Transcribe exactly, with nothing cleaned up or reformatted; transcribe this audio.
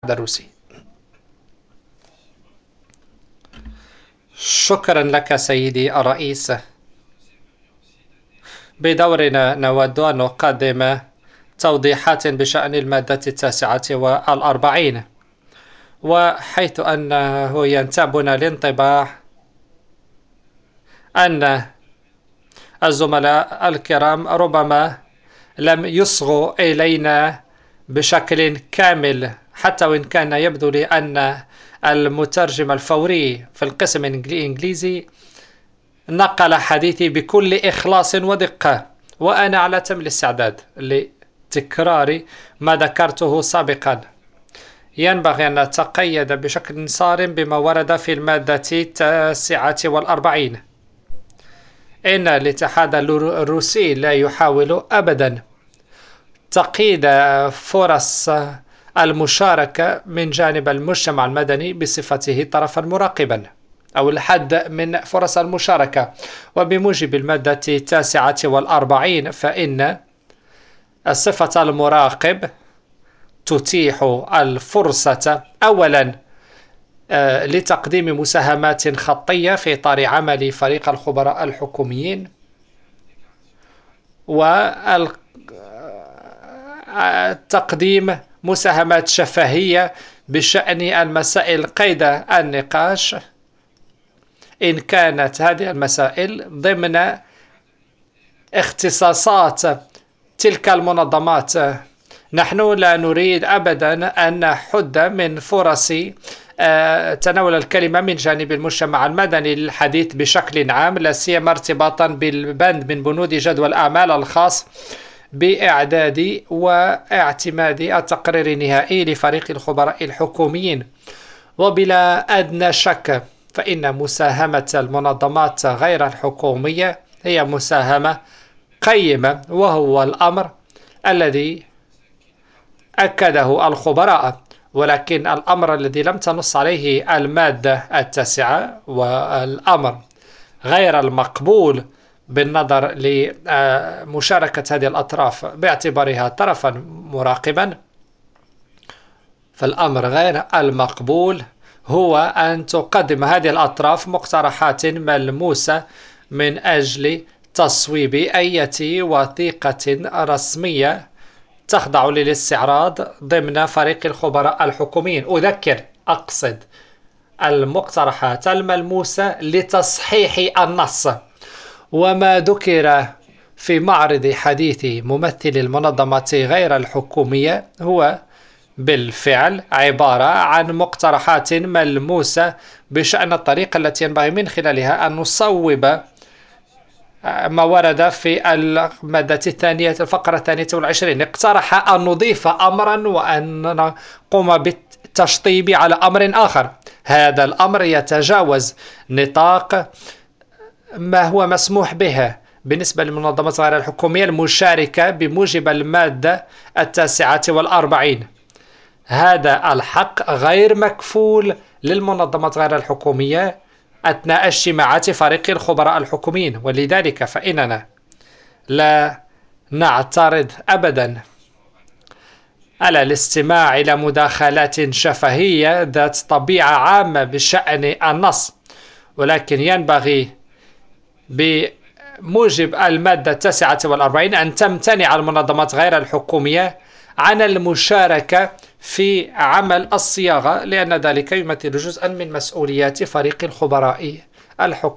الروسي. شكرا لك سيدي الرئيس. بدورنا نود أن نقدم توضيحات بشأن المادة التاسعة والأربعين، وحيث أنه ينتابنا الانطباع أن الزملاء الكرام ربما لم يصغوا إلينا بشكل كامل، حتى وإن كان يبدو لي أن المترجم الفوري في القسم الإنجليزي نقل حديثي بكل إخلاص ودقة، وأنا على تم الاستعداد لتكرار ما ذكرته سابقا. ينبغي أن نتقيد بشكل صارم بما ورد في المادة التاسعة والأربعين. إن الاتحاد الروسي لا يحاول أبدا تقييد فرص المشاركة من جانب المجتمع المدني بصفته طرفا مراقبا، أو الحد من فرص المشاركة. وبموجب المادة التاسعة والأربعين فإن صفة المراقب تتيح الفرصة أولا لتقديم مساهمات خطية في إطار عمل فريق الخبراء الحكوميين، وتقديم مساهمات شفهية بشأن المسائل قيد النقاش إن كانت هذه المسائل ضمن اختصاصات تلك المنظمات. نحن لا نريد أبدا أن نحد من فرص تناول الكلمة من جانب المجتمع المدني للحديث بشكل عام، لا سيما ارتباطا بالبند من بنود جدول الأعمال الخاص بإعداد واعتماد التقرير النهائي لفريق الخبراء الحكوميين. وبلا أدنى شك فإن مساهمة المنظمات غير الحكومية هي مساهمة قيمة، وهو الأمر الذي أكده الخبراء. ولكن الأمر الذي لم تنص عليه المادة التاسعة، والأمر غير المقبول بالنظر لمشاركة هذه الأطراف باعتبارها طرفا مراقبا، فالأمر غير المقبول هو أن تقدم هذه الأطراف مقترحات ملموسة من أجل تصويب أي وثيقة رسمية تخضع للاستعراض ضمن فريق الخبراء الحكوميين. أذكر أقصد المقترحات الملموسة لتصحيح النص. وما ذكر في معرض حديث ممثل المنظمات غير الحكومية هو بالفعل عبارة عن مقترحات ملموسة بشأن الطريقة التي ينبغي من خلالها أن نصوب ما ورد في المادة الثانية الفقرة الثانية والعشرين. اقترح أن نضيف أمرا وأن نقوم بالتشطيب على أمر آخر. هذا الأمر يتجاوز نطاق ما هو مسموح به بالنسبة للمنظمات غير الحكومية المشاركة بموجب المادة التاسعة والأربعين. هذا الحق غير مكفول للمنظمات غير الحكومية أثناء اجتماعات فريق الخبراء الحكوميين، ولذلك فإننا لا نعترض أبدا على الاستماع إلى مداخلات شفهية ذات طبيعة عامة بشأن النص، ولكن ينبغي بموجب المادة التاسعة والأربعين أن تمتنع المنظمات غير الحكومية عن المشاركة في عمل الصياغة، لأن ذلك يمثل جزءا من مسؤوليات فريق الخبراء الحكوميين.